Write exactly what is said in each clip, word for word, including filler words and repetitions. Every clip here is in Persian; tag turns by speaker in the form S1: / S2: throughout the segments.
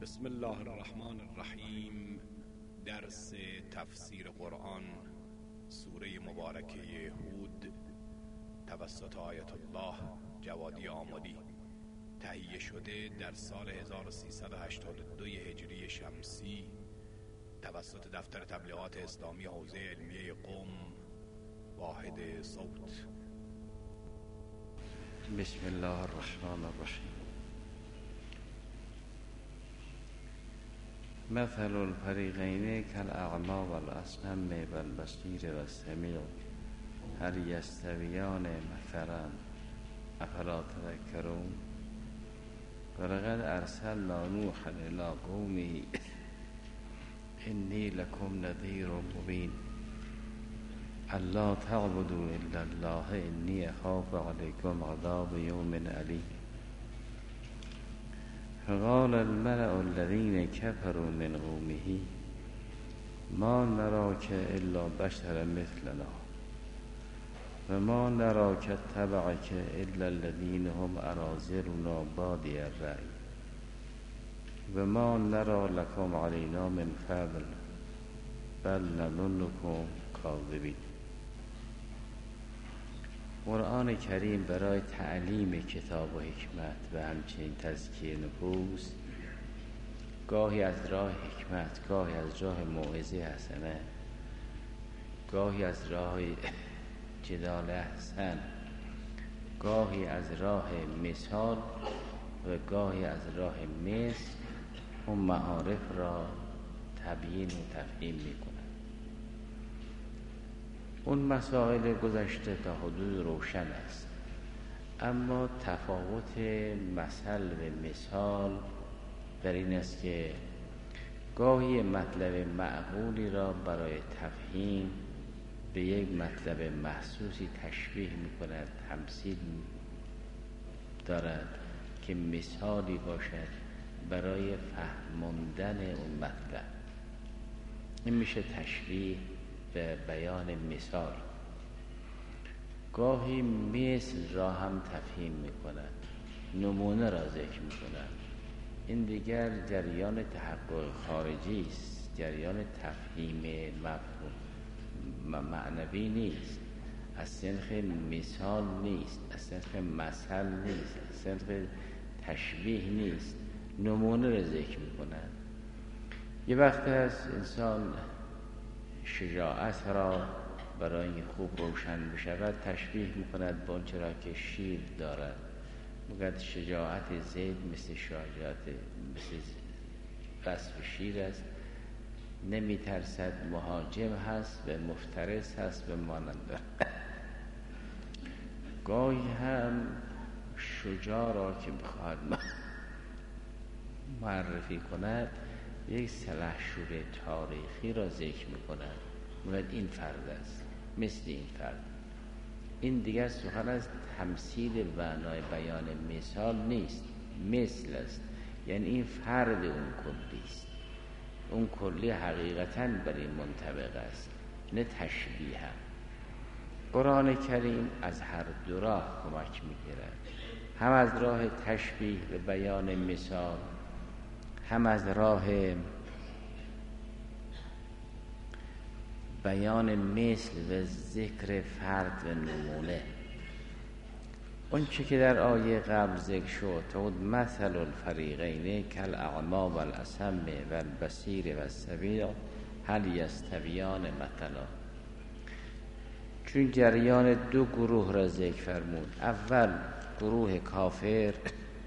S1: بسم الله الرحمن الرحیم. درس تفسیر قرآن، سوره مبارکه هود، توسط آیت الله جوادی آمدی، تهیه شده در سال هزار و سیصد و هشتاد و دو هجری شمسی توسط دفتر تبلیغات اسلامی حوزه علمیه قم، واحد صوت.
S2: بسم الله الرحمن الرحیم. مثل الفریقین کالاعمی والاصم والبصیر والسمیع هل یستویان مثلا افلا تذکرون. ولقد ارسلنا نوحا الی قومه انی لکم نذیر مبین الا تعبدوا الا الله انی اخاف علیکم عذاب یوم علیم. فقال الملأ الذين كفروا من قومه ما نراك إلا بشرا مثلنا وما نراك اتبعك إلا الذين هم أراذلنا بادي الرأي وما نرى لكم علينا من فضل بل نظنكم كاذبين. قرآن کریم برای تعلیم کتاب و حکمت و همچنین تزکیه نفوس گاهی از راه حکمت، گاهی از راه موعظه حسنه، گاهی از راه جدال احسن، گاهی از راه مثال و گاهی از راه مثل اون معارف را تبیین و تفهیم میکنه. اون مسائل گذشته تا حدود روشن است، اما تفاوت مثل و مثال در این است که گاهی مطلب معقولی را برای تفهیم به یک مطلب محسوسی تشبیه می‌کند، تمثیل دارد که مثالی باشد برای فهماندن اون مطلب. این میشه تشبیه به بیان مثال. گاهی مثل را هم تفهیم می‌کند، نمونه را ذکر می‌کند. این دیگر جریان تحقق خارجی است، جریان تفهیم مفهوم معنوی نیست، از سنخ مثال نیست، از سنخ مثل نیست، از سنخ تشبیه نیست، نمونه را ذکر می‌کند. یه وقت هست انسان شجاعت را برای اینکه خوب روشن بشود تشبیه می‌کند با آنچه را که شیر دارد. میگوید شجاعت زید مثل شجاعت مثل وصف شیر است، نمی‌ترسد، مهاجم هست و مفترس هست و مانند. گاهی هم شجاع را که بخواهد معرفی کند یک سلحشور تاریخی را ذکر می‌کند، می‌گوید این فرد است، مثل این فرد. این دیگر سخن از تمثیل معنای بیان مثال نیست، مثل است، یعنی این فرد اون کلی است. اون کلی حقیقتاً بر این منطبق است، نه تشبیه. هم قرآن کریم از هر دو راه کمک می‌گیرد، هم از راه تشبیه به بیان مثال، هم از راه بیان مثل و ذکر فرد و نمونه. اون چه که در آیه قبل ذکر شد تا مثل الفریقین کالاعمی والاصم والبصیر والسمیع هل یستویان مثلا. چون جریان دو گروه را ذکر فرمود، اول گروه کافر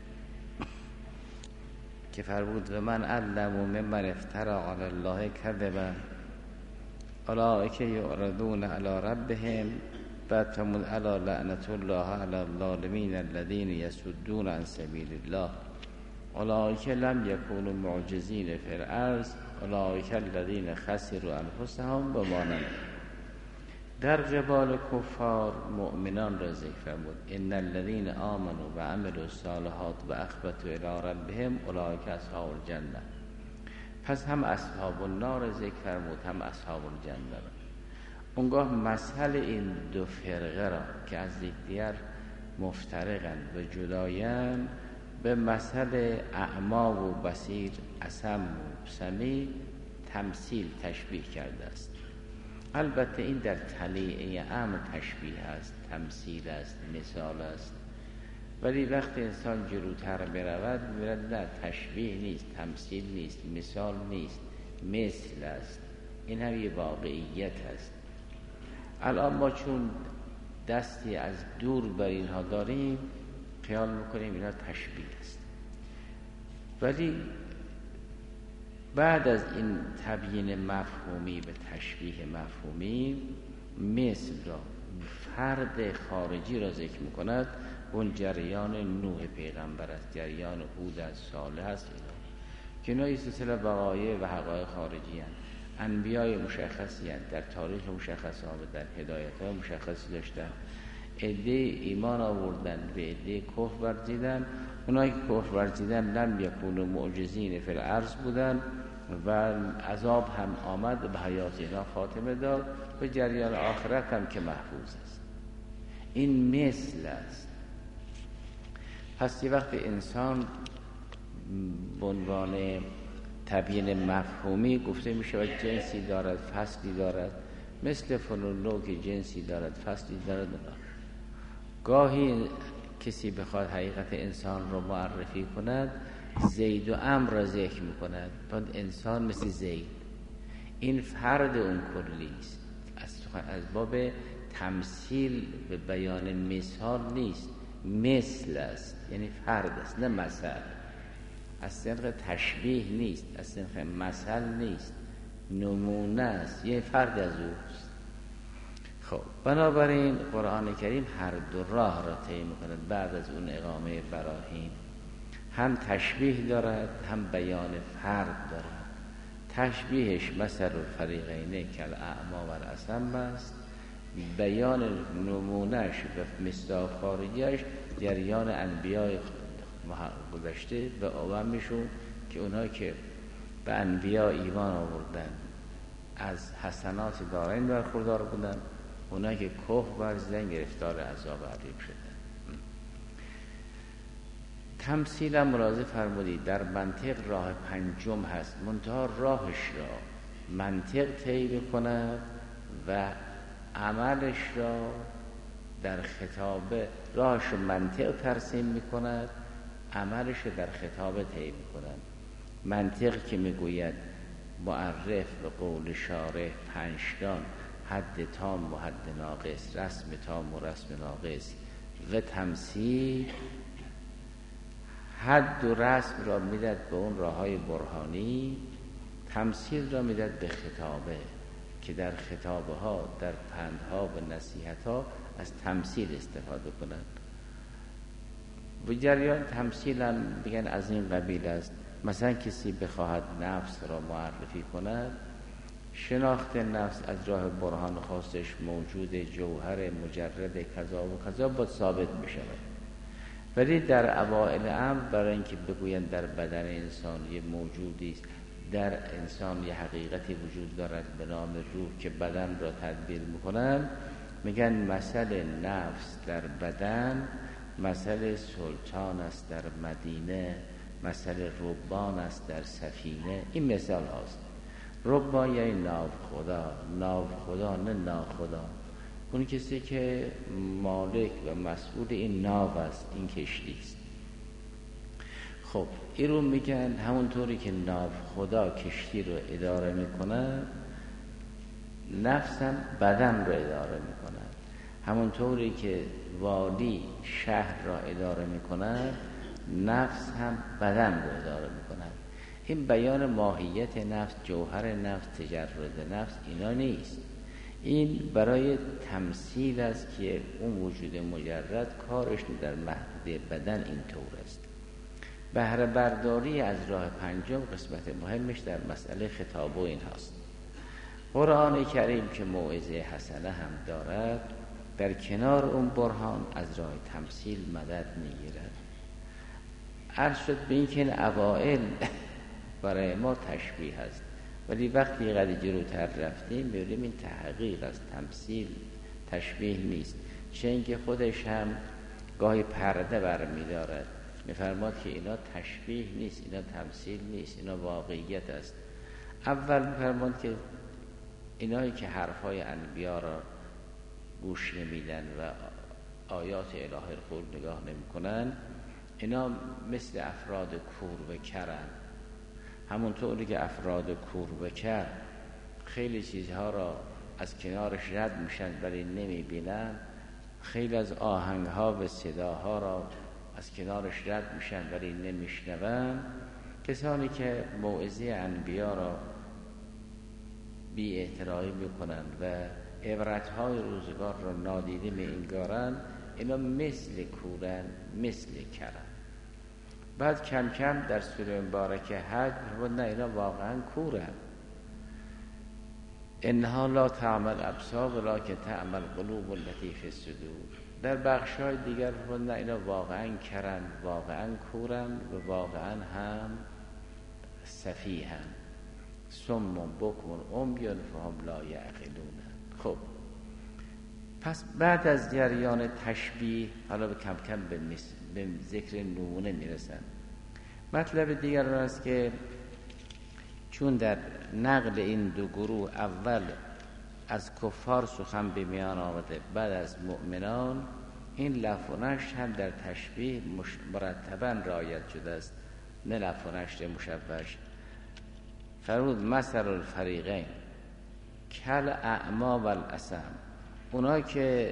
S2: که فرمود و من علم ممن افترى علی الله کذبا اولئک یعرضون علی ربهم. بعد فرمود الا لعنة الله علی الظالمین الذین یصدون عن سبیل الله اولئک لم یکونوا معجزین فی الارض اولئک الذین خسروا انفسهم و ما نموا. در قبال کفار مؤمنان را ذکر فرمود ان الذین آمنوا و عملوا الصالحات و اخبتوا الی ربهم اولئک اصحاب الجنه. پس هم اصحاب النار را ذکر فرمود، هم اصحاب الجنه را. اونگاه مسئله این دو فرقه را که از یکدیگر مفترقند و جدایند به مثل اعما و بصیر، اصم و سمیع تمثیل تشبیه کرده است. البته این در طلیعه امر تشبیه است، تمثیل است، مثال است، ولی وقتی انسان جلوتر برود می‌بیند نه، تشبیه نیست، تمثیل نیست، مثال نیست، مثل است. این هم یه واقعیت است. الان ما چون دستی از دور بر اینها داریم خیال میکنیم اینا تشبیه است، ولی بعد از این تبیین مفهومی به تشبیه مفهومی، مثل را فرد خارجی را ذکر میکند. اون جریان نوح پیغمبر است، جریان هود از، صالح است، اینا که اینا یه سلسله وقایع و حقایق خارجی هستند. انبیای مشخصی هستند، در تاریخ مشخص آمدن، هدایت های مشخصی داشتن. عده ایمان آوردن، به عده کفر ورزیدن. اونایی که کفر ورزیدن لم یکونوا معجزین فی الارض بودن و عذاب هم آمد، به حیات اینا خاتمه داد، به جریان آخرت هم که محفوظ است. این مثل است. پس یه وقت انسان به عنوان تبیین مفهومی گفته می شود جنسی دارد، فصلی دارد، مثل فلان نوع که جنسی دارد، فصلی دارد. گاهی کسی بخواد حقیقت انسان رو معرفی کند، زید و عمرو را ذکر می کند. بعد انسان مثل زید، این فرد اون کلی است. از باب تمثیل به بیان مثال نیست، مثل است، یعنی فرد است، نه مثل. از صنف تشبیه نیست، از صنف مثل نیست، نمونه است، یه فرد از اوست. خب بنابراین قرآن کریم هر دو راه را طی می‌کند. بعد از اون اقامه براهین هم تشبیه دارد، هم بیان فرد دارد. تشبیهش مثل الفریقین کالاعمی و الاصم است، بیان نمونهش و مصداق خارجیش جریان انبیای گذشته و اوامشون که اونها که به انبیا ایمان آوردن از حسنات دارین برخوردار بودن، اونها که کفر ورزیدن گرفتار عذاب علیم شدن. تمثیل هم ملاحظه فرمودید در منطق راه پنجم هست، منتها راهش را منطق طی بکند و عملش را در خطاب، راهش رو منطق ترسیم میکند، عملش رو در خطاب طی میکند. منطق که میگوید معرف به قول شارح پنجتان، حد تام و حد ناقص، رسم تام و رسم ناقص و تمثیل، حد و رسم را میداد به اون راههای برهانی، تمثیل را میداد به خطابه که در خطابه ها، در پندها و نصیحت ها از تمثیل استفاده کنند. و جریان تمثیل هم بگن از این قبیل است. مثلا کسی بخواهد نفس را معرفی کند، شناخت نفس از راه برهان خاصش موجود، جوهر مجرد کذا و کذا باید ثابت می شود. ولی در اوائل امر برای اینکه بگویند در بدن انسان یه موجودی است، در انسان یه حقیقتی وجود دارد به نام روح که بدن را تدبیر میکنن، میگن مثل نفس در بدن مثل سلطان است در مدینه، مثل ربان است در سفینه. این مثال هاست. ربان یعنی ناو خدا، ناو خدا نه ناخدا، اون کسی که مالک و مسئول این ناو است، این کشتی است. خب این رو میگن همونطوری که ناو خدا کشتی رو اداره میکنه، نفس هم بدن رو اداره میکنه. همونطوری که والی شهر را اداره میکنه، نفس هم بدن رو اداره میکنه. این بیان ماهیت نفس، جوهر نفس، تجرد نفس اینا نیست. این برای تمثیل است که اون وجود مجرد کارش در محدوده بدن این طور است. بهره برداری از راه پنجم قسمت مهمش در مسئله خطاب و این هست. قرآن کریم که موعظه حسنه هم دارد، در کنار اون برهان از راه تمثیل مدد میگیرد. عرض شد به این که این اوائل برای ما تشبیه هست، ولی وقتی قد جلوتر رفتیم می‌بینیم این تحقیق از تمثیل تشبیه نیست، چون که خودش هم گاهی پرده برمی‌دارد. میفرماد که اینا تشبیه نیست، اینا تمثیل نیست، اینا واقعیت است. اول میفرماد که اینایی که حرفای انبیا را گوش نمیدن و آیات الهی رو خود نگاه نمیکنن، اینا مثل افراد کور و کرن. همونطوری که افراد کور و کر خیلی چیزها را از کنارش رد میشن ولی نمیبینن، خیلی از آهنگها و صداها را از کنارش رد میشن ولی نمیشنون، کسانی که موعظه انبیا را بی احترامی میکنن و عبرتهای روزگار را نادیده می‌انگارن، اینا مثل کورن، مثل کرن. بعد کم کم در سوره مبارکه حج و نه اینا واقعا کورن. انها لا تعمل ابصار ولکن تعمل قلوب التي فی الصدور. در بخش‌های دیگر و نه اینا واقعا کرن، واقعا کورن و واقعا هم سفیهن. صم بکم عمی فهم لا یعقلون. خب پس بعد از جریان تشبیه حالا به کم کم به, مس... به ذکر نمونه میرسن. مطلب دیگر آن است که چون در نقل این دو گروه اول از کفار سخن به میان آمده، بعد از مؤمنان، این لفظ و نشر هم در تشبیه مش... مرتبا رعایت شده است، نه لفظ و نشر مشوش. فرمود مثل الفریقین کل اعما و الاسم. اونا که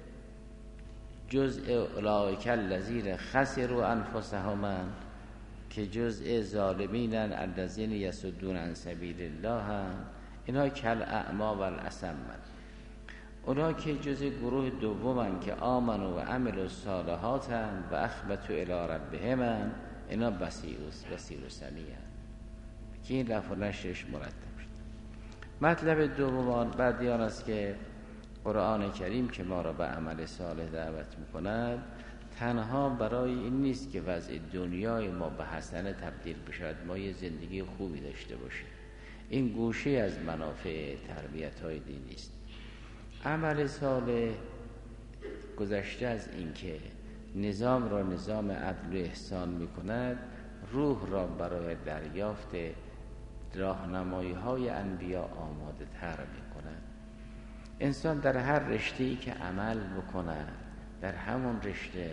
S2: جزء اولئک الذین خسروا انفسهم، که جزء ظالمینن الذین یصدون عن سبیل الله، اینا کل اعما و الاسم. اونا که جزء گروه دومن که آمنوا و عملوا الصالحات و اخبتوا الی ربهم، اینا بصیر بصیر و سمیع، که این لفظ و نشرش مرتب شد. مطلب دوم بعدی آن است که قرآن کریم که ما را به عمل صالح دعوت می‌کند، تنها برای این نیست که وضع دنیای ما به حسنه تبدیل بشود، ما یه زندگی خوبی داشته باشیم. این گوشه از منافع تربیت‌های دینی است. عمل صالح گذشته از این که نظام را نظام عدل و احسان می‌کند، روح را برای دریافت راهنمایی‌های انبیا آماده تر می‌کند. انسان در هر رشته‌ای که عمل بکند، در همون رشته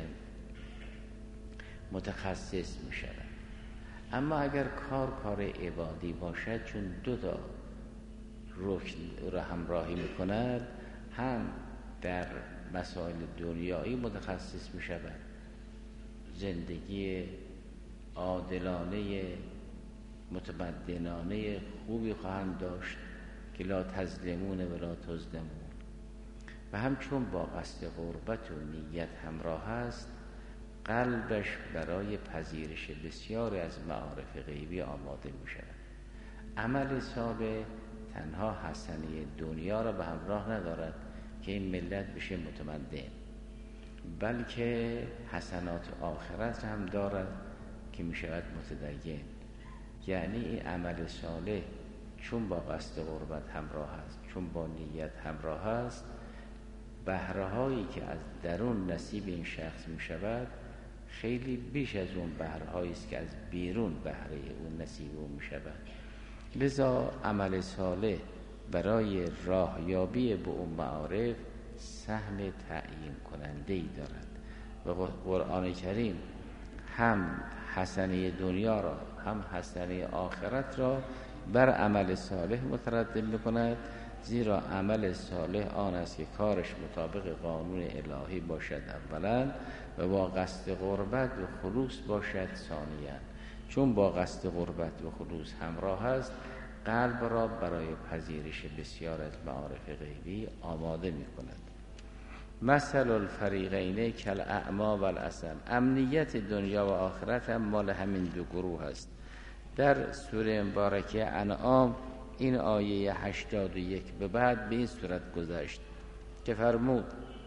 S2: متخصص می‌شود. اما اگر کار کار عبادی باشد، چون دو تا رکن را همراهی می‌کند، هم در مسائل دنیایی متخصص می‌شود، زندگی عادلانه متمدنانه خوبی خواهند داشت که لا تظلمون و لا تظلمون، و همچون با قصد قربت و نیت همراه است، قلبش برای پذیرش بسیاری از معارف غیبی آماده می شود. عمل صالح تنها حسنه دنیا را به همراه ندارد که این ملت بشه متمدن، بلکه حسنات آخرت هم دارد که می شود متدین. یعنی این عمل صالح چون با قصد قربت همراه است، چون با نیت همراه است، بهره‌هایی که از درون نصیب این شخص می شود خیلی بیش از اون بهره‌هایی است که از بیرون بهره اون نصیب اون می شود. لذا عمل صالح برای راهیابی به اون معارف سهم تعیین کننده‌ای دارد و قرآن کریم هم حسنه دنیا را هم حسنه آخرت را بر عمل صالح مترتب می‌کند، زیرا عمل صالح آن است که کارش مطابق قانون الهی باشد اولا، و با قصد قربت و خلوص باشد ثانیا. چون با قصد قربت و خلوص همراه است، قلب را برای پذیرش بسیار از معارف غیبی آماده می‌کند. مثل الفریقین کالاعمی و الاسم. امنیت دنیا و آخرت هم مال همین دو گروه است. در سوره مبارکه انعام این آیه هشتاد و یک به بعد به این صورت گذشت که فرمود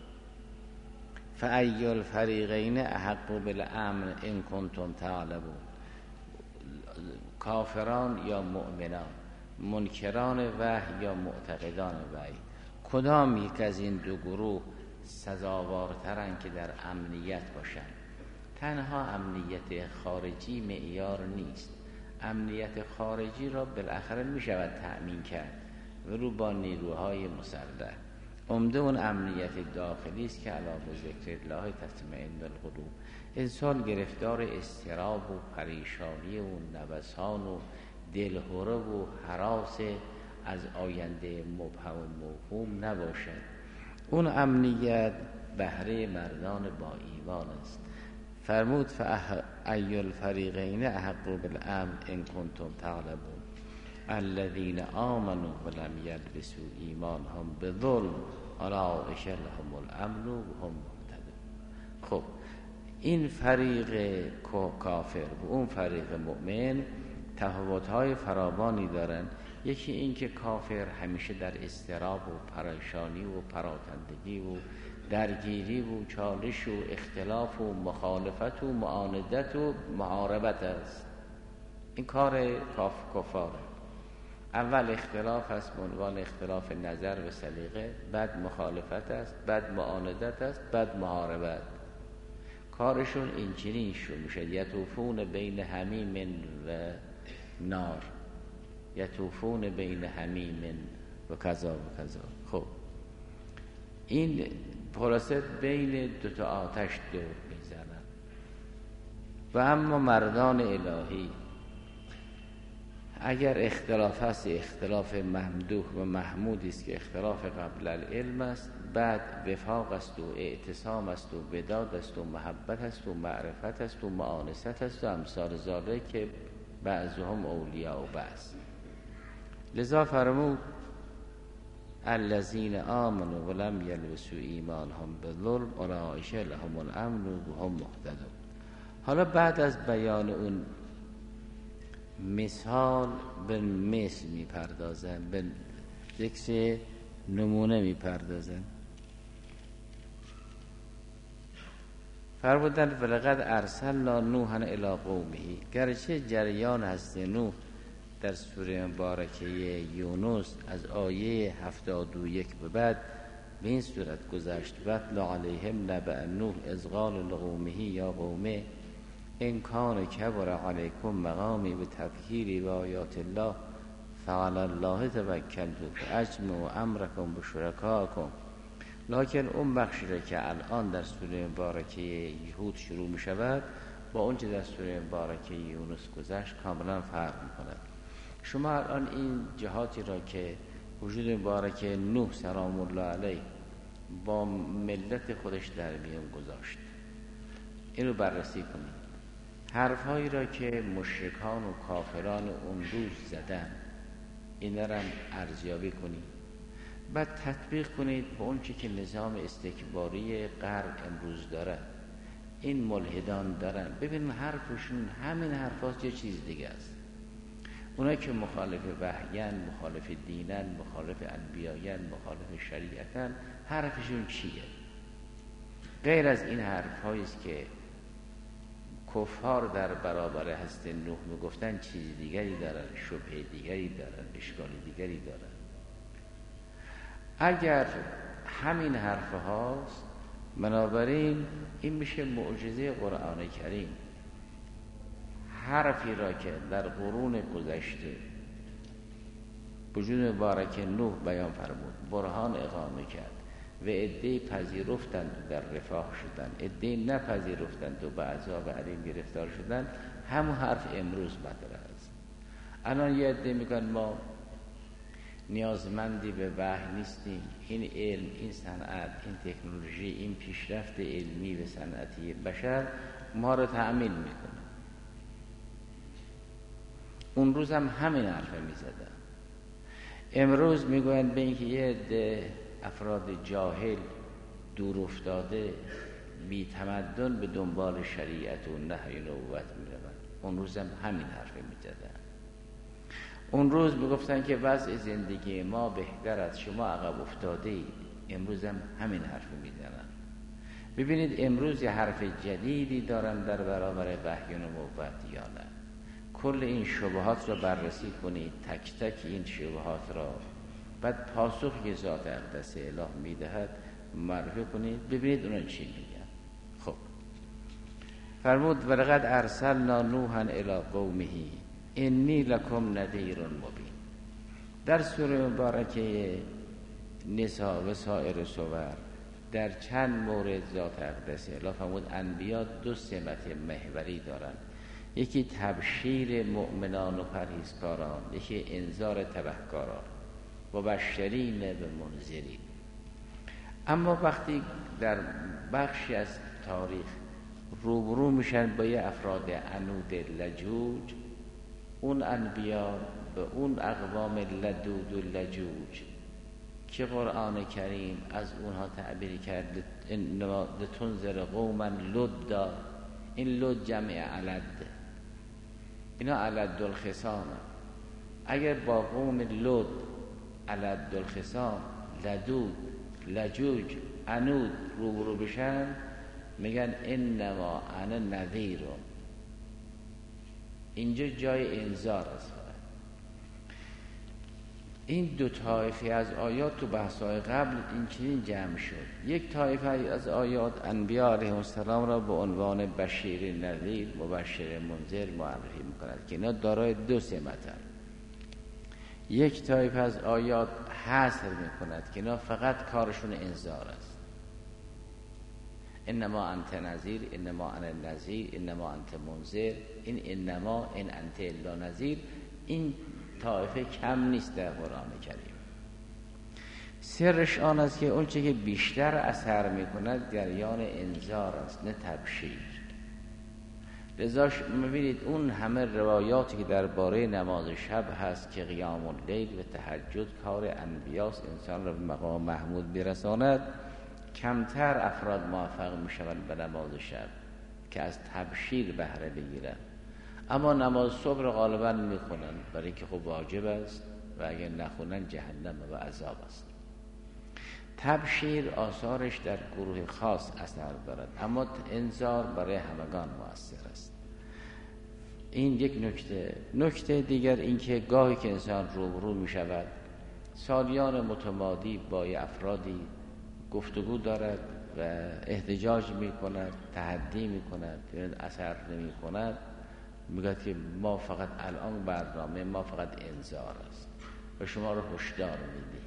S2: فأی الفریقین احق بالامن ان کنتم تعلمون. کافران یا مؤمنان، منکران وحی یا معتقدان وحی، کدام یک از این دو گروه سزاوارترن که در امنیت باشند؟ تنها امنیت خارجی معیار نیست. امنیت خارجی را بالاخره می شود تأمین کرد ولو با نیروهای مسلح. عمده اون امنیت داخلی است که علاوه ذکر الله تطمئن القلوب. انسان گرفتار اضطراب و پریشانی و نوسان و دلهره و هراس از آینده مبهم و موهوم نباشد. اون امنیت بهره مردان با ایمان است. فرمود فأی الفریقین احق بالامن ان کنتم تعلمون الذین آمنوا ولم یلبسوا ایمانهم بظلم اولئک لهم الامن و هم مهتدون. خب این فریق کافر و اون فریق مؤمن تفاوت‌های فراوانی دارن. یکی این که کافر همیشه در اضطراب و پریشانی و پراکندگی و درگیری و چالش و اختلاف و مخالفت و معاندت و محاربت است. این کار کاف کفاره. اول اختلاف است به عنوان اختلاف نظر و سلیقه، بعد مخالفت است، بعد معاندت است، بعد محاربت. کارشون اینچنین شروع میشه. یطوفون بین حمیم و نار، یطوفون بین حمیم و کذا و کذا. خب این خلاصه بین دو تا آتش دور میزنن. و اما مردان الهی اگر اختلاف هست اختلاف ممدوح و محمودی است که اختلاف قبل العلم است، بعد وفاق است و اعتصام است و وداد است و محبت است و معرفت است و معانست است و امثال ذالک که بعضهم اولیاء و بعض. لذا فرمود الذین آمنوا ولم یلبسوا ایمانهم بظلم اولئک لهم الامن و هم مهتدون. حالا بعد از بیان اون مثال به مثل میپردازن، به ذکر نمونه میپردازن. فرمودند ولقد ارسلنا نوحا الی قومه. گرچه جریان هست نوح در سوره مبارکه یونس از آیه هفتاد و یک به بعد به این صورت گذشت: واتل علیهم نبأ نوح اذ قال لقومه یا قوم ان کان کبر علیکم مقامی بتذکیری بآیات الله فعلی الله توکلت فاجمعوا امرکم بشرکائکم. لکن اون بخشی را که الان در سوره مبارکه یهود شروع می شود با اون که در سوره مبارکه یونس گذشت کاملا فرق می کند. شما الان این جهاتی را که وجود مبارکه نوح سلام الله علیه با ملت خودش در میان گذاشت این رو بررسی کنید. حرفهایی را که مشرکان و کافران اون روز زدن این را ارزیابی کنید، بعد تطبیق کنید با اون چی که نظام استکباری غرب امروز داره، این ملحدان دارن. ببینید حرفشون همین حرفاست، یه چیز دیگه است. اونایی که مخالف وحیان، مخالف دینن، مخالف انبیایان، مخالف شریعتن، حرفشون چیه؟ غیر از این حرفهایی است که کفار در برابر هست نوح میگفتن چیز دیگری دارن، شبهه دیگری دارن، اشکال دیگری دارن. اگر همین حرف هاست بنابراین این میشه معجزه قرآن کریم. حرفی را که در قرون گذشته وجود مبارک نوح بیان فرمود، برهان اقامه کرد و عده‌ای پذیرفتند و در رفاه شدند، عده‌ای نپذیرفتند و به عذاب علیم گرفتار شدند، همون حرف امروز مطرح است. الان یه عده میگن ما نیازمندی به وحی نیستیم، این علم، این صنعت، این تکنولوژی، این پیشرفت علمی و صنعتی بشر ما رو تأمین میکنه. اون روز هم همین حرف میزدن. امروز میگوین به اینکه یه عده افراد جاهل دور افتاده بی تمدن به دنبال شریعت و نهی نبوت میروند. اون روز هم همین حرف میزدن. اون روز میگفتن که وضع زندگی ما بهتر از شما عقب افتاده اید. امروز هم همین حرف میزنن. ببینید امروز یه حرف جدیدی دارن در برابر وحی و نبوت یا نه. کل این شبهات را بررسی کنید، تک تک این شبهات را، بعد پاسخی که ذات اقدس اله میدهد معرفی کنید، ببینید اونا چی میگن. خب فرمود ولقد ارسلنا نوحا الی قومه انی لکم نذیر مبین. در سوره مبارکه نساء و سایر سور در چند مورد ذات اقدس الله فرمود انبیا دو سمت محوری دارند، یکی تبشیر مؤمنان و پرهیزکاران، یکی انذار تبهکاران و مبشرین و منذرین. اما وقتی در بخشی از تاریخ روبرو میشن با یه افراد عنود لجوج، اون انبیا به اون اقوام لدود و لجوج که قرآن کریم از اونها تعبیر کرد انما لتنذر قوما لدا، این لد جمع علد، اینا علد الخصام. اگر با قوم لد علد الخصام لدود لجوج عنود روبرو بشن میگن انما انا نذیر، اینجا جای انذار است. این دو طایفه از آیات تو بحث‌های قبل این چنین جمع شد. یک طایفه از آیات انبیا علیهم السلام را به عنوان بشیر نذیر مبشر منذر معرفی می‌کند که اینا دارای دو سمتند. یک طایفه از آیات حصر می‌کند که اینا فقط کارشون انذار است. انما انت نذیر، انما انا نذیر، انما انت منذر. این انما ان انت الا نذیر، این طایفه کم نیست در قرآن کریم. سرش آن است که اون چه که بیشتر اثر میکند جریان انذار است نه تبشیر. لذا میبینید اون همه روایاتی که درباره نماز شب هست که قیام اللیل و تهجد کار انبیاست، انسان را به مقام محمود برساند، کمتر افراد موفق میشوند به نماز شب که از تبشیر بهره بگیرند. اما نماز صبح رو غالبا میخونن برای اینکه خب واجب است و اگر نخونن جهنم و عذاب است. تبشیر آثارش در گروه خاص اثر دارد، اما انذار برای همگان مؤثر است. این یک نکته. نکته دیگر اینکه گاهی که انسان روبرو میشود سالیان متمادی با افرادی گفتگو دارد و احتجاج میکند، تحدی میکند، اثر نمیکند، میگه که ما فقط الان برنامه ما فقط انذار است و شما رو هشدار میدهیم.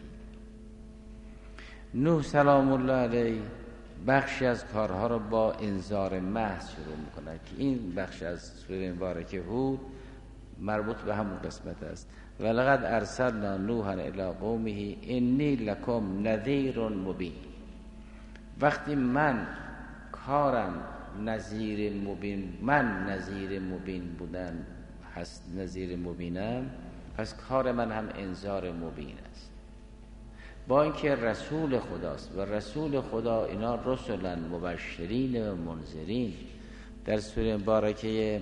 S2: نوح سلام الله علیه بخشی از کارها رو با انذار محض شروع میکنه که این بخش از سوره مبارکه هود مربوط به همون قسمت است. ولقد ارسلنا نوحا الی قومه انی لکم نذیر مبین. وقتی من کارم نذیر مبین، من نذیر مبین بودن هست، نذیر مبینم، پس کار من هم انذار مبین است. با اینکه رسول خداست و رسول خدا اینا رسولن مبشرین و منذرین. در سوره مبارکه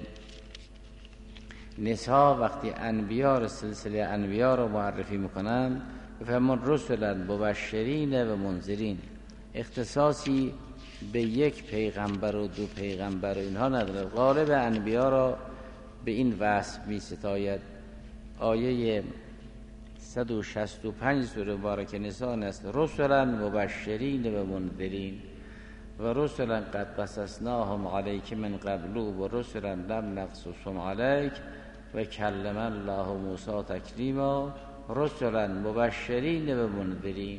S2: نساء وقتی انبیا رو سلسله انبیا رو معرفی میکنن بفرمان رسولن مبشرین و منذرین، اختصاصی به یک پیغمبر و دو پیغمبر و اینها نداره. غالب انبیا را به این وصف می ستاید. آیه صد و شصت و پنج سوره مبارکه نساء است رسلا مبشرین و منذرین و رسلا قد قصصناهم علیک من قبل و رسلا لم نقصصهم علیک و کلم الله موسی تکلیما رسلا مبشرین و منذرین.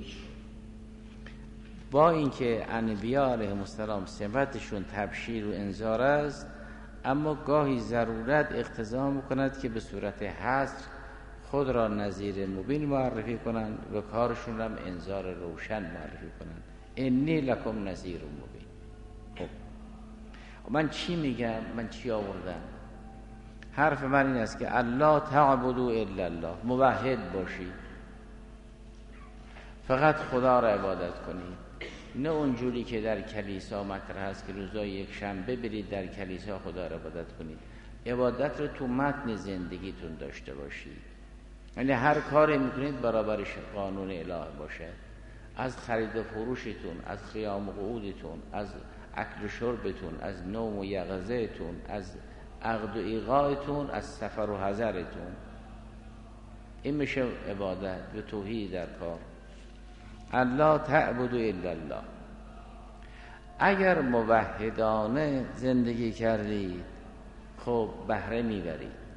S2: با اینکه انبیا علیهم السلام سمتشون تبشیر و انذار است، اما گاهی ضرورت اقتضا میکند که به صورت حصر خود را نذیر مبین معرفی کنند و کارشون هم انذار روشن معرفی کنند. انی لکم نذیر مبین. خب من چی میگم؟ من چی آوردم؟ حرف من این است که الله تعبدوا الا الله، موحد باشید، فقط خدا را عبادت کنید، نه اونجوری که در کلیسا مطرح هست که روزای یک شنبه برید در کلیسا خدا را عبادت کنید. عبادت رو تو متن زندگیتون داشته باشید، یعنی هر کاری میکنید برابرش قانون الهی باشه. از خرید و فروشتون، از قیام و قعودتون، از اکل و شربتون، از نوم و یقظهتون، از عقد و ایقاعتون، از سفر و حضرتون، این میشه عبادت و توحید در کار. الله تعبدوا الا الله. اگر موحدانه زندگی کردید خب بهره میبرید،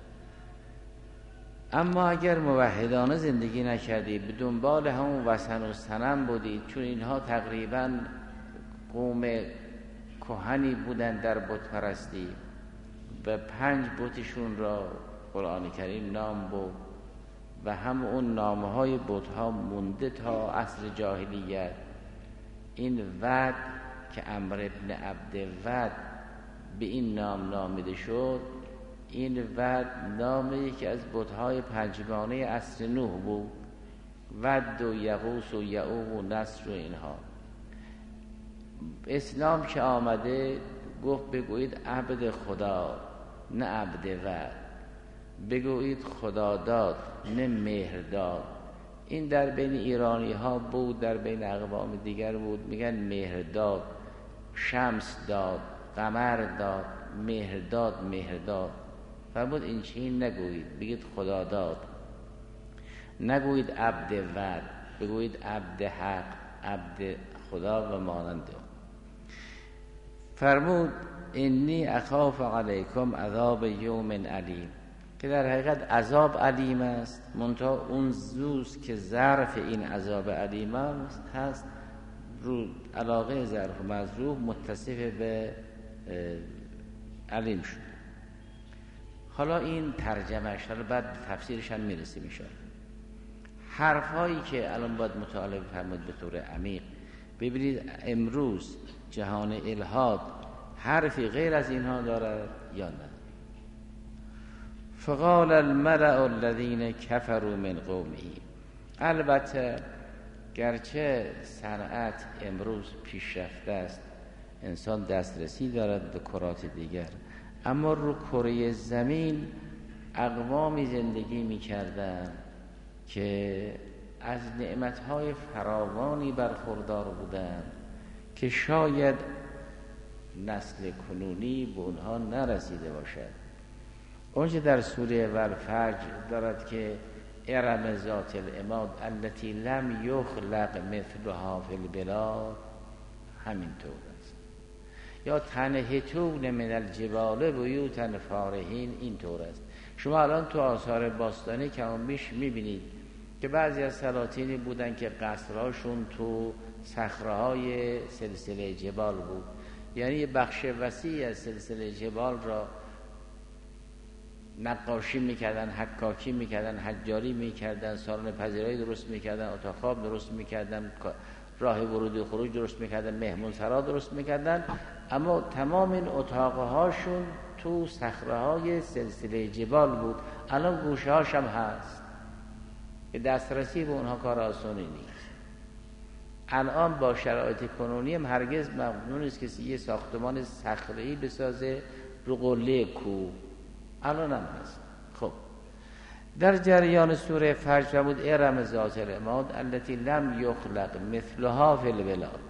S2: اما اگر موحدانه زندگی نکردید به دنبال همون وثن و صنم بودید، چون اینها تقریبا قوم کهنی بودن در بت پرستی و پنج بتشون را قرآن کریم نام بود و هم اون نامهای بتها مونده تا عصر جاهلیت. این ود که عمرو ابن عبد ود به این نام نامیده شد، این ود نام یکی از بتهای پنجگانه عصر نوح بود، ود و یغوث و یعوق و نصر و اینها. اسلام که آمده گفت بگویید عبد خدا نه عبد ود، بگویید خدا داد نه مهر داد. این در بین ایرانی ها بود، در بین اقوام دیگر بود، میگن مهر داد، شمس داد، قمر داد، مهر داد، مهر داد. فرمود این چیزی نگویید، بگید خدا داد، نگویید عبد ود، بگویید عبد حق، عبد خدا و ماننده. فرمود انی اخاف علیکم عذاب یوم علیم، که در حقیقت عذاب علیم است، منتها اون روز که ظرف این عذاب علیم است هست رو علاقه ظرف مظروف متصف به علیم شد. حالا این ترجمهش، حالا بعد تفسیرش هم میرسیم ان شاءالله. حرفایی که الان باید مطالعه فرمود به طور عمیق. ببینید امروز جهان الحاد حرفی غیر از اینها دارد یا نه؟ فقال الملأ الذين كفروا من قومه. البته گرچه صنعت امروز پیشرفته است، انسان دسترسی دارد به کرات دیگر، اما رو کره زمین اقوامی زندگی می‌کردند که از نعمت‌های فراوانی برخوردار بودند که شاید نسل کنونی به اونها نرسیده باشد. اونچه در سوره والفجر دارد که ارم ذات العماد التي لم یخلق مثلها فی البلاد، همینطور است. یا تنحتون من الجبال بیوتا فارهین، اینطور است. شما الان تو آثار باستانی کم بیش میبینید که بعضی از سلاطینی بودن که قصرهاشون تو صخره‌های سلسله جبال بود، یعنی یه بخش وسیعی از سلسله جبال را نقاشی میکردن، حکاکی میکردن، حجاری میکردن، سالن پذیرایی درست میکردن، اتاق خواب درست میکردن، راه ورود و خروج درست میکردن، مهمون سرا درست میکردن، اما تمام این اتاقهاشون تو صخره‌های سلسله جبال بود. الان گوشه هاش هم هست که دسترسی به اونها کار آسانی نیست. الان با شرایط کنونی هم هرگز ممنوع نیست کسی یه ساختمان صخره‌ای بسازه رو قله کوه، الان هم هست. خب در جریان سوره فجر بود ارم ذات العماد التي لم یخلق مثلها فی البلاد.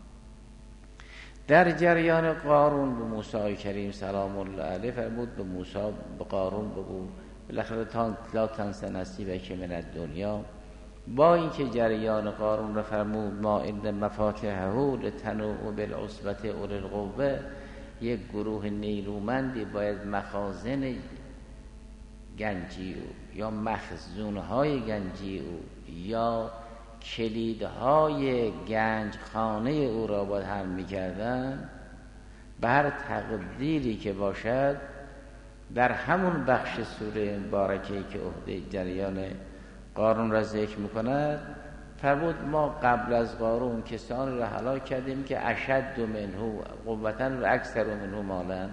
S2: در جریان قارون به موسی کریم سلام الله علیه فرمود به موسی به قارون بگو بالاخره تا لا تنس نصیبک من الدنیا. با اینکه جریان قارون را فرمود ما ان مفاتحه لتنوء بالعصبة اولی القوة، یک گروه نیرومندی باید مخازن گنجی او یا مخزونهای گنجی او یا کلیدهای گنج خانه او را باید حمل می‌کردن، به هر تقدیری که باشد. در همون بخش سوره مبارکه‌ای که عهده جریان قارون را ذکر می‌کند فرمود ما قبل از قارون کسانی را هلاک کردیم که اشد منه قوة و اکثر منه مالا.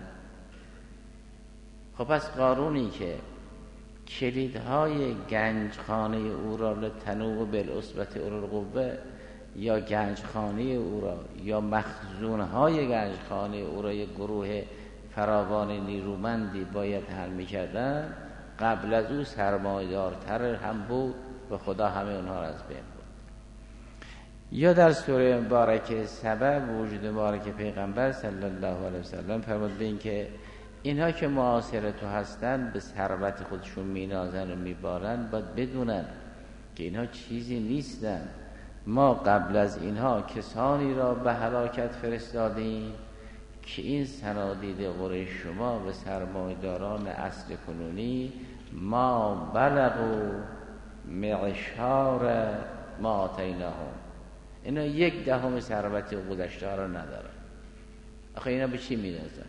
S2: خب پس قارونی که کلیدهای گنجخانه او را لتنوء بالعصبة اولی القوة یا گنجخانه او را یا مخزونهای گنجخانه او را یک گروه فراوان نیرومندی باید حل می‌کردن، قبل از او سرمایه‌دارتر هم بود و خدا همه اونها را از بین بود. یا در سوره مبارکه سبب وجود مبارک پیغمبر صلی الله علیه وسلم فرمود به این که اینها که معاصر تو هستن به ثروت خودشون مینازن و میبارن، باید بدونن که اینها چیزی نیستن ما قبل از اینها کسانی را به هلاکت فرستادیم که این صنادید قریش شما به سرمایه‌داران اصل کنونی ما بلغوا معشار ما آتیناهم، اینا یک دهم ثروت گذشته ها را ندارن. آخه اینا به چی می‌رسن؟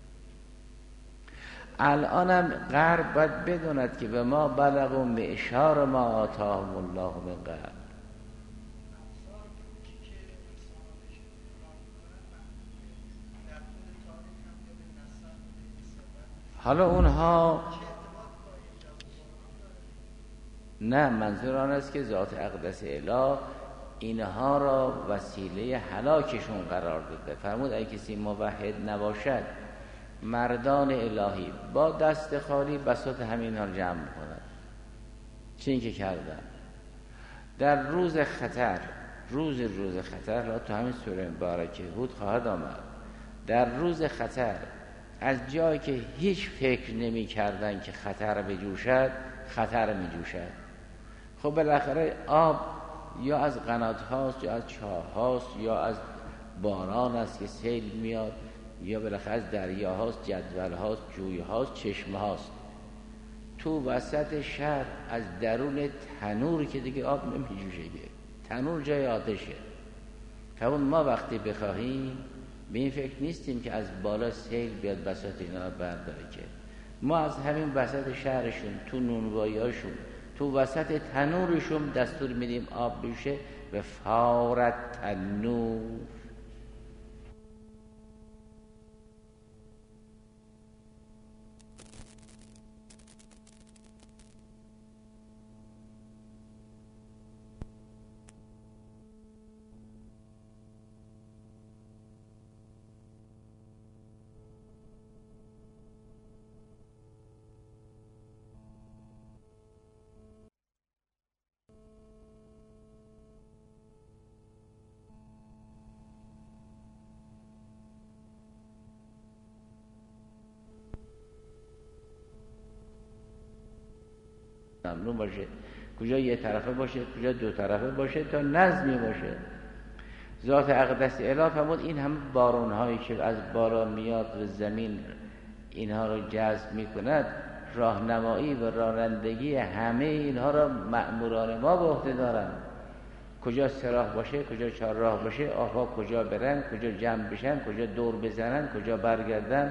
S2: الانم غرب باید بدوند که به ما بلغوا معشار ما آتاهم الله من قبل. حالا اونها نه، منظور آن است که ذات اقدس اله اینها را وسیله هلاکشون قرار داده. فرمود اگه کسی موحد نباشد مردان الهی با دست خالی بساط همین ها جمع میکنند. چه این که کردن در روز خطر، روز روز خطر را تو همین سوره مبارکه هود خواهد آمد. در روز خطر از جایی که هیچ فکر نمی کردن که خطر بجوشد، خطر می جوشد. خب بالاخره آب یا از قنات هاست یا از چاه هاست یا از باران است که سیل میاد یا بالاخره از دریا هاست، جدول هاست، جوی هاست، چشمه هاست. تو وسط شهر از درون تنور که دیگه آب نمی جوشه، تنور جای آتشه. همون ما وقتی بخواهیم به این فکر نیستیم که از بالا سیل بیاد بساط اینا رو برداره، که ما از همین وسط شهرشون، تو نونوایی‌هاشون، تو وسط تنورشون دستور میدیم آب بشه و فارت تنور. ممنون باشه، کجا یه طرفه باشه، کجا دو طرفه باشه، تا نظمی باشه. ذات اقدس اله فرمود این همه بارون هایی که از بالا میاد و زمین اینها رو جذب میکند، راهنمایی و رانندگی همه اینها را مأموران ما به عهده دارن. کجا سراح باشه، کجا چهارراه باشه، آبها کجا برن، کجا جمع بشن، کجا دور بزنن، کجا برگردن،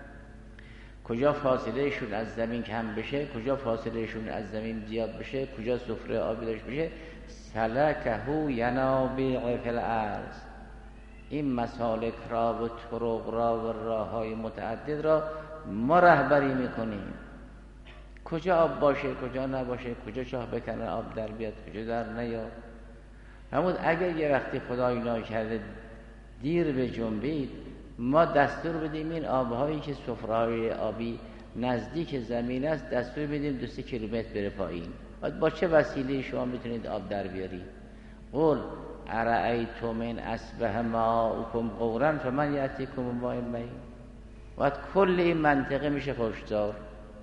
S2: کجا فاصله شون از زمین کم بشه، کجا فاصله شون از زمین زیاد بشه، کجا سفره آبی داشت بشه. سلکهو ینابیع فی الارض. این مسالک را و طرق را و راه های متعدد را ما رهبری میکنیم. کجا آب باشه، کجا نباشه، کجا چاه بکنه آب در بیاد، کجا در نیاد. همون اگر یه وقتی خدای ناکرده دیر به جنبید، ما دستور بدیم این آبهایی که سفره‌های آبی نزدیک زمین است دستور بدیم دو سه کیلومتر بره پایین. با چه وسیله شما میتونید آب در بیارید؟ قول ارأیتم من اصبح ماؤکم غورا فمن یأتیکم بماء معین. وقت کل این منطقه میشه خوشزار،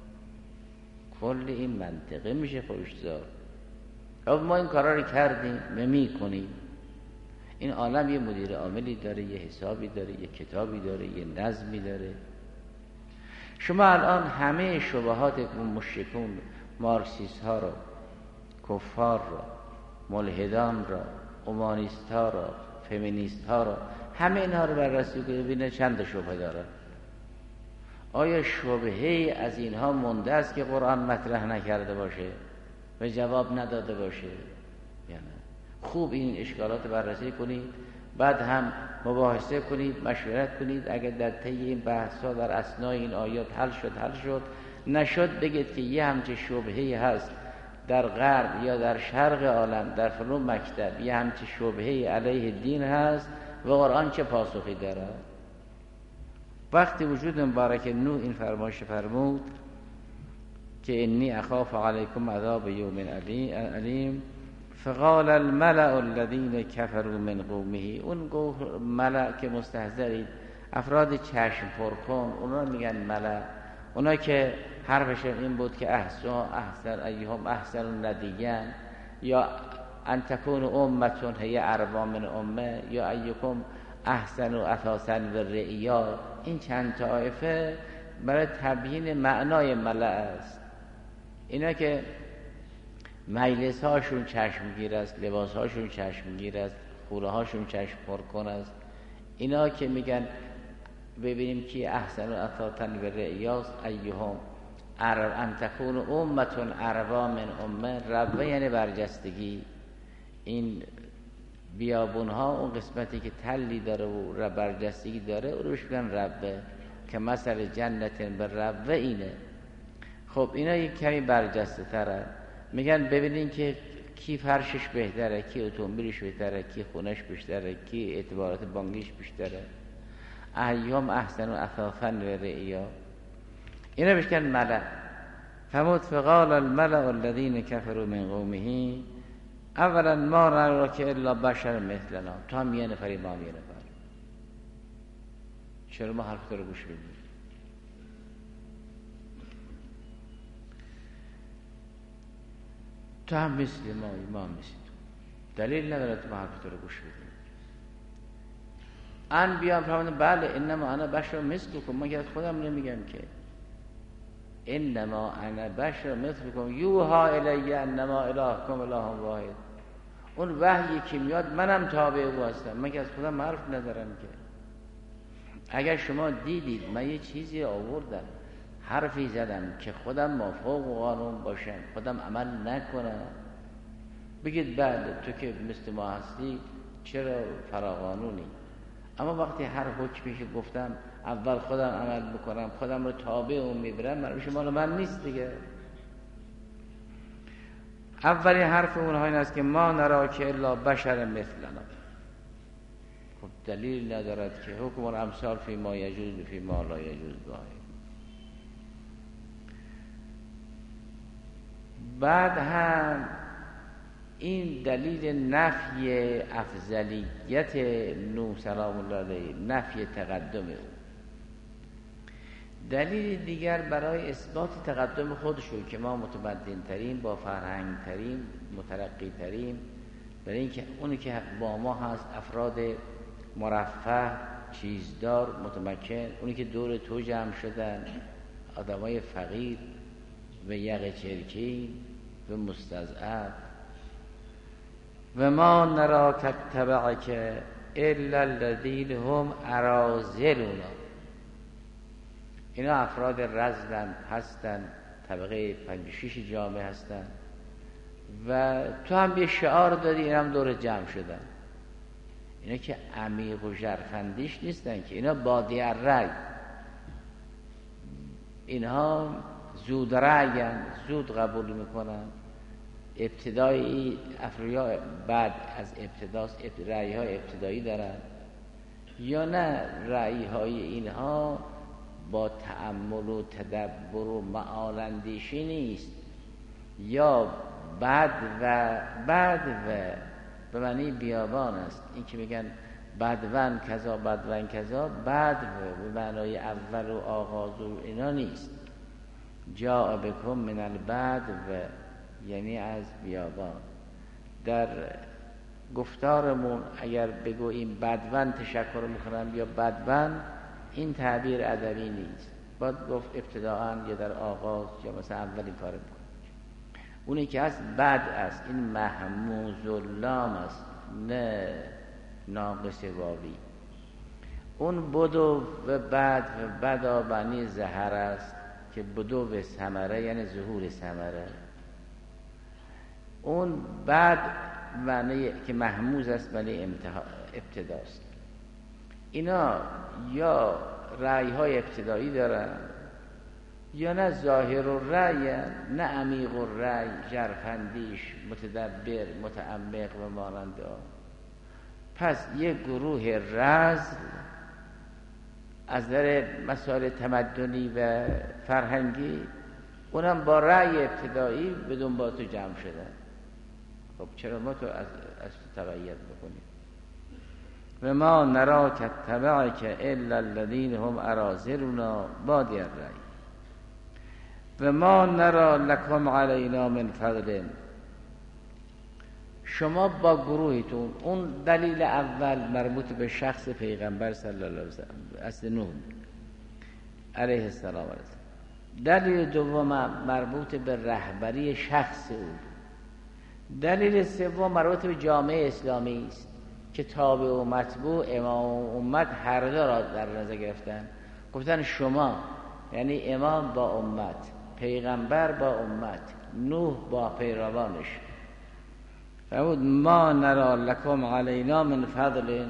S2: کل این منطقه میشه خوشزار. خب ما این کارا رو کردیم و میکنیم. این عالم یه مدیر عاملی داره، یه حسابی داره، یه کتابی داره، یه نظمی داره. شما الان همه شبهات مشرکون، مارکسیست ها را، کفار را، ملحدان را، اومانیست ها را، فمینیست ها را، همه اینها رو بررسی کنید ببینید چند تا شبهه دارن. آیا شبهه از اینها مونده است که قرآن مطرح نکرده باشه و جواب نداده باشه؟ یعنی خوب این اشکالات بررسی کنید، بعد هم مباحثه کنید، مشورت کنید. اگر در طی این بحث‌ها در اثنای این آیات حل شد حل شد، نشد بگید که یه همچه شبهه‌ای هست در غرب یا در شرق عالم، در فلان مکتب یه همچه شبهه‌ای علیه دین هست و قرآن چه پاسخی داره. وقتی وجود مبارک نوح این فرمایش فرمود که انی اخاف علیکم عذاب یوم علیم، فقال الملأ الذین کفروا من قومه. اون ملأ که مستحضرید، افراد چشم پرکن، اونا میگن ملأ، اونا که حرفشون این بود که احسن احسن ایهم احسن ندیگن، یا ان تکون امتون هی اربا من امه یا ایکم احسن و اثاثا و رعیا. این چند طایفه برای تبیین معنای ملأ است. اینا که مجلس هاشون چشمگیر است، لباس هاشون چشمگیر است، خوره هاشون چشم پرکن است، اینا که میگن ببینیم کی احسن و اثاثا و رعیا ایهم عرب ان تکون امتون اربا من امه. ربوه یعنی برجستگی. این بیابون ها اون قسمتی که تلی داره و برجستگی داره او رو بشکن ربوه، که مثل جنت به ربوه اینه. خب اینا یک کمی برجسته تره. میگن ببینین که کی فرشش بهتره، کی اتومبیلش بهتره، کی خونش بیشتره، کی اعتبارات بانکیش بیشتره. ایهم احسن و اثاثا و رعیا. اینا بشکن ملأ. فموت فقال الملأ الذین کفروا من قومه اولا ما نراک الا بشر مثلنا. تو هم یه نفری، ما هم یه نفر، چرا ما حرف تو رو گوش بدیم؟ تو هم مثل ما، ما هم مثل تو، دلیل نداره تو ما حرف تو رو گوش بدیم. انبیا فرمودن بله انما انا بشر مثلکم، من که از خودم نمیگم که، انما انا بشر مثلکم یوحی الی انما الهکم اله واحد. اون وحیی که میاد منم تابع او هستم، من که از خودم حرف ندارم که. اگر شما دیدید من یه چیزی آوردم، حرفی زدم که خودم مافوق قانون باشم، خودم عمل نکنم، بگید بله تو که مثل ما هستی چرا فراقانونی. اما وقتی هر حکمیشو گفتم اول خودم عمل بکنم، خودم رو تابع اون میبرم، مرموش مال من نیست دیگه. اولی حرف اونها این است که ما نراک الا بشر مثلنا. خب دلیل ندارد که حکم الامثال فی ما یجوز فی ما لا یجوز ظاهر. بعد هم این دلیل نفی افضلیت نوح سلام الله علیه، نفی تقدم او. دلیل دیگر برای اثبات تقدم خودشون که ما متمدن ترین، با فرهنگ ترین، مترقی ترین، برای اینکه اونی که با ما هست افراد مرفه، چیزدار، متمکن، اونی که دور تو جمع شدن آدمای فقیر و یق چرکی و مستضعف. و ما نراک اتبعک الا الذین هم اراذلنا. اینا افراد رذلن هستن، طبقه پنج و شش جامعه هستن و تو هم یه شعار دادی، اینا هم دور جمع شدن. اینا که عمیق و ژرفندیش نیستن که، اینا بادی الرأی، اینها زود رأیان، زود قبول میکنن. ابتدایی افریا بعد از ابتداست، رأی های ابتدایی دارن یا نه رأی های اینها با تأمل و تدبر و معالاندیشی نیست، یا بعد و بعد و به معنی بیابان است. این که میگن بدون کذا بدون کذا، بعد و به معنای اول و آغاز و اینا نیست. جاء بکم من البعد و یعنی از بیابان. در گفتارمون اگر بگوییم بدون تشکر میکنم یا بدون، این تعبیر ادبی نیست، باید گفت ابتداءً یا در آغاز یا مثلا اولین کار میکنم. اونی که از بد است، این محموز و لام است، نه ناقص واوی. اون بدو و بد و بدا بنی زهر است که بدو و ثمره یعنی ظهور ثمره. اون بعد معنی که محموز است معنی ابتداست. اینا یا رأی های ابتدایی دارن یا نه ظاهر و رأی، نه عمیق و رأی، ژرفندیش، متدبر، متعمق و مانند آن. پس یک گروه رذل از نظر مسائل تمدنی و فرهنگی، اونم با رأی ابتدایی بدون با تو جمع شدن. خب چرا ما تو از, از تو تبعیت بکنیم؟ و ما نراک اتبعک الا الذین هم اراذلنا بادی الرأی و ما نرا لکم علینا من فضل. شما با گروهتون، اون دلیل اول مربوط به شخص پیغمبر صلی الله علیه و سلم اصل نوح علیه السلام. دلیل دوم مربوط به رهبری شخص او. دلیل سوم مربوط به جامعه اسلامی است که تابع و متبوع، امام و امت هر دو را در نظر گرفتن. گفتن شما یعنی امام با امت، پیغمبر با امت، نوح با پیروانش. فرمود ما نرى لکم علینا من فضل،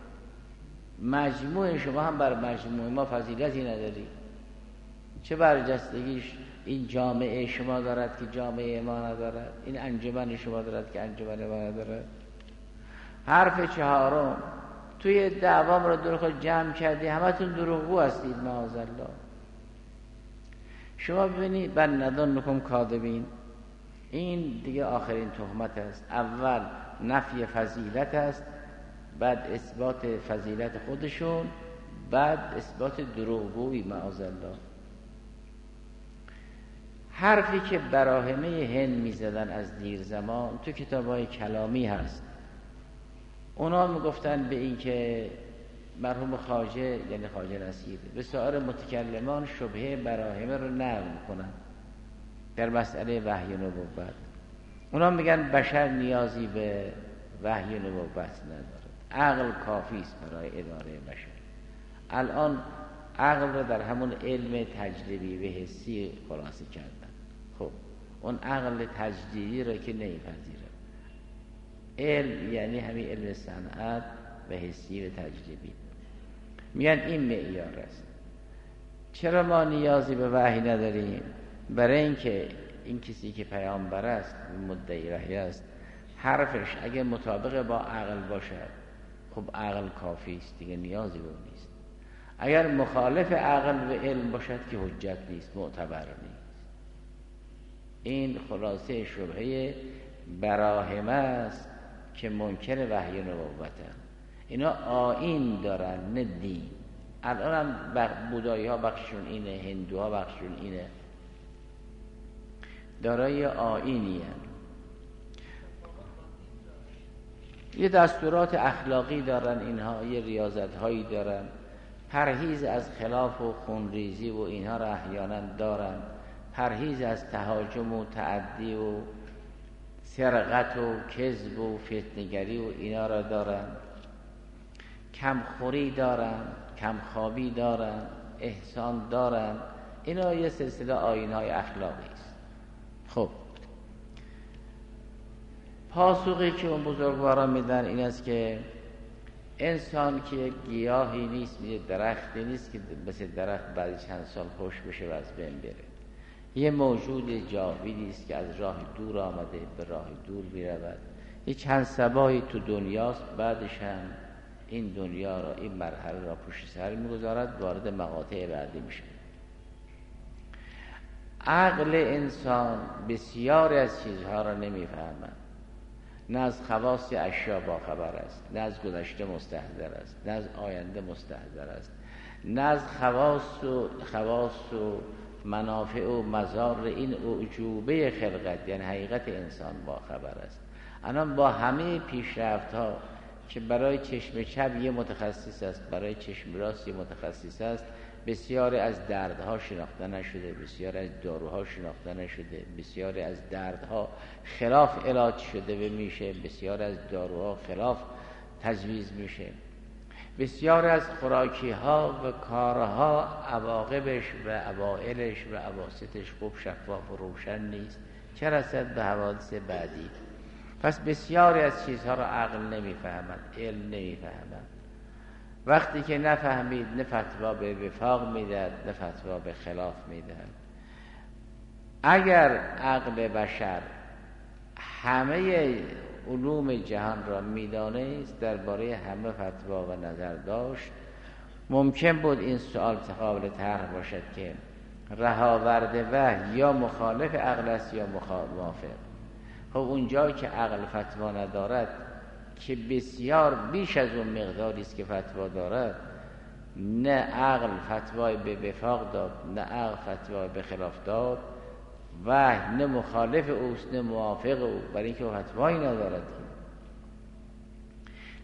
S2: مجموع شما هم بر مجموع ما فضیلتی نداری. چه برجستگیش این جامعه شما دارد که جامعه ما ندارد، این انجمن شما دارد که انجمن ما ندارد. حرف چهارم، توی دعوام رو دور خود جمع کردی، همتون دروغگو هستید معاذالله. شما ببینید بل نظنکم کاذبین، این دیگه آخرین تهمت است. اول نفی فضیلت است، بعد اثبات فضیلت خودشون، بعد اثبات دروغگویی معاذالله. حرفی که براهمه هند میزدن از دیر زمان تو کتاب‌های کلامی هست. اونا میگفتن به این که مرحوم خواجه یعنی خواجه نصیر به سایر متکلمان شبهه براهمه رو نقل کنن در مسئله وحی نبوت. اونا میگن بشر نیازی به وحی نبوت نداره، عقل کافی است برای اداره بشر. الان عقل رو در همون علم تجربی و حسی خلاصه کردن. خب اون عقل تجدیدی رو که نمیپذیره. علم یعنی همین علم صنعت و حسی و تجربی. میگن این معیار است. چرا ما نیازی به وحی نداریم؟ برای اینکه این کسی که پیامبر است، مدعی وحی است، حرفش اگه مطابق با عقل باشد، خب عقل کافی است دیگه، نیازی به اون نیست. اگر مخالف عقل و علم باشد که حجت نیست، معتبر نیست. این خلاصه شبهه براهمه است که منکر وحی نبوتن. اینا آیین دارن نه دین. الان هم بودایی ها بخششون اینه، هندوها بخششون اینه، دارای آیینی هن. یه دستورات اخلاقی دارن اینها، یه ریاضت هایی دارن، پرهیز از خلاف و خونریزی و اینها را احیانا دارن، پرهیز از تهاجم و تعدی و سرقت و کذب و فتنگری و اینا را دارن، کمخوری دارن، کمخوابی دارن، احسان دارن. اینا یه سلسله آیین‌های اخلاقی است. خب پاسخی که اون بزرگواران میدن این است که انسان که گیاهی نیست، یه درختی نیست که مثل درخت بعد چند سال خوش بشه و از بین بره. یه موجود جاویدی است که از راه دور آمده به راه دور میرود. یه چند صباحی تو دنیاست، بعدش هم این دنیا را، این مرحله را پشت سر میگذارد، وارد مقاطع بعدی میشه. عقل انسان بسیاری از چیزها را نمیفهمد. نه از خواص اشیا با خبر است، نه از گذشته مستحضر است، نه از آینده مستحضر است، نه از خواص و خواص و منافع و مضار این اعجوبه خلقت یعنی حقیقت انسان با خبر است. الان با همه پیشرفت ها که برای چشم چپ یه متخصص است، برای چشم راست یه متخصص است، بسیاری از دردها شناخته نشده، بسیاری از داروها شناخته نشده، بسیاری از دردها خلاف علاج شده و میشه، بسیاری از داروها خلاف تجویز میشه، بسیاری از خوراکی ها و کارها عواقبش و اوائلش و اواسطش خوب شفاف و روشن نیست، چه رسد به حوادث بعدی. پس بسیاری از چیزها را عقل نمیفهمد، علم نمیفهمد. وقتی که نفهمید نه فتوا به وفاق میدهد نه فتوا به خلاف میدهد. اگر عقل بشر همه علوم جهان را میدانست، درباره همه فتوا و نظر داشت، ممکن بود این سوال قابل طرح باشد که رهاورد وحی یا مخالف عقل است یا موافق. خب اونجا که عقل فتوا ندارد که بسیار بیش از اون مقداری است که فتوا دارد، نه عقل فتوای به وفاق داد نه عقل فتوای به خلاف داد، وحی نه مخالف اوست نه موافق او، برای اینکه فتوایی ندارد.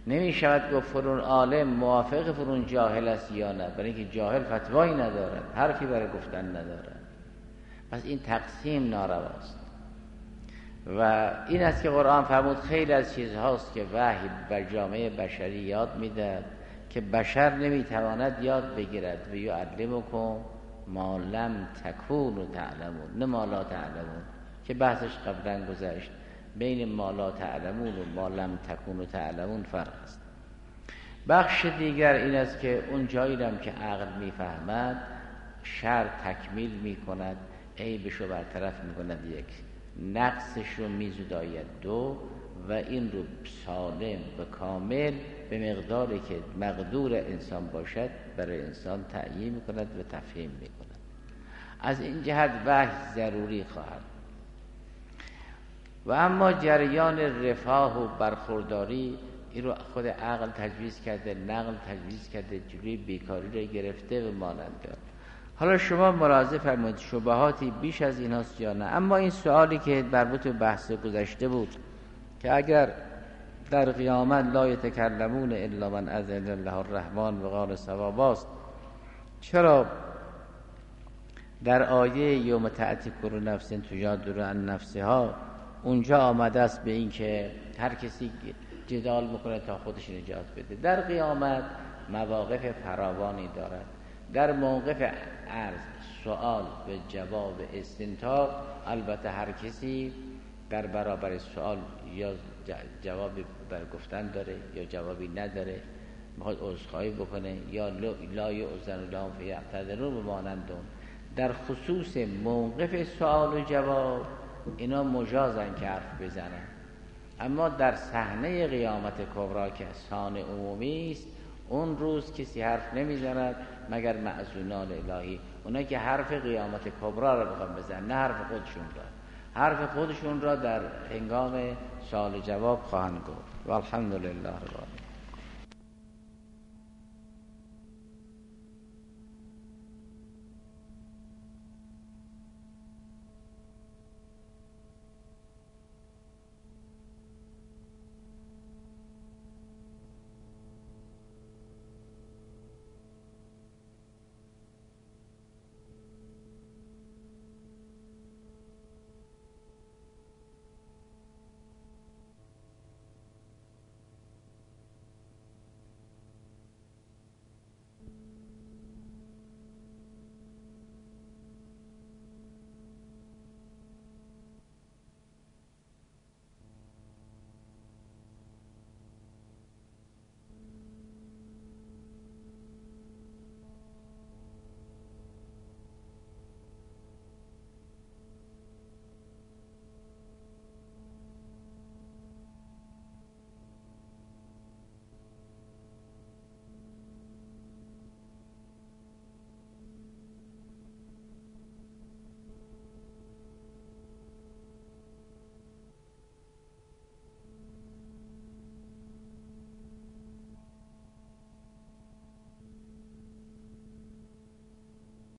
S2: نمی شود گفت فرون عالم موافق فرون جاهل است یا نه، برای اینکه جاهل فتوایی ندارد، حرفی برای گفتن ندارد. پس این تقسیم نارواست و این است که قرآن فرمود خیلی از چیزهاست که وحی بر جامعه بشری یاد میدهد که بشر نمیتواند یاد بگیرد. و یعلمکم ما لم تکونوا تعلمون، نه ما لا تعلمون که بحثش قبلا گذشت. بین ما لا تعلمون و ما لم تکونوا تعلمون فرق است. بخش دیگر این است که اون جایی هم که عقل میفهمد شر تکمیل میکند، عیبشو برطرف میکند، یک نقصش رو میزداید دو، و این رو سالم و کامل به مقداری که مقدور انسان باشد برای انسان تعیین میکند و تفهیم میکند. از این جهت وحی ضروری خواهد. و اما جریان رفاه و برخورداری این رو خود عقل تجویز کرده، نقل تجویز کرده، جلوی بیکاری رو گرفته و ماننده. حالا شما ملاحظه فرمایید شبهاتی بیش از این هست یا نه؟ اما این سوالی که مربوط به بحث گذشته بود که اگر در قیامت لا یتکلمون الا من اذن له الرحمن و قال صوابا است، چرا در آیه یوم تأتی کل نفس تجادل عن نفسها اونجا آمده است به این که هر کسی جدال میکنه تا خودش نجات بده؟ در قیامت مواقف فراوانی دارد. در موقف عرض سوال به جواب استنتاق، البته هر کسی در برابر سوال یا جوابی بر گفتن داره یا جوابی نداره، میخواد عذرخواهی بکنه یا لا یؤذن لهم فیعتذرون و مانند اون. در خصوص موقف سوال و جواب اینا مجازن که حرف بزنن. اما در صحنه قیامت کبری که سان عمومی است، اون روز کسی حرف نمیزند مگر معزونان الهی، اونا که حرف قیامت کبری را بخوام بزنن، نه حرف خودشون را. حرف خودشون را در هنگام سوال جواب خواهند گفت. والحمدلله رب العالمین.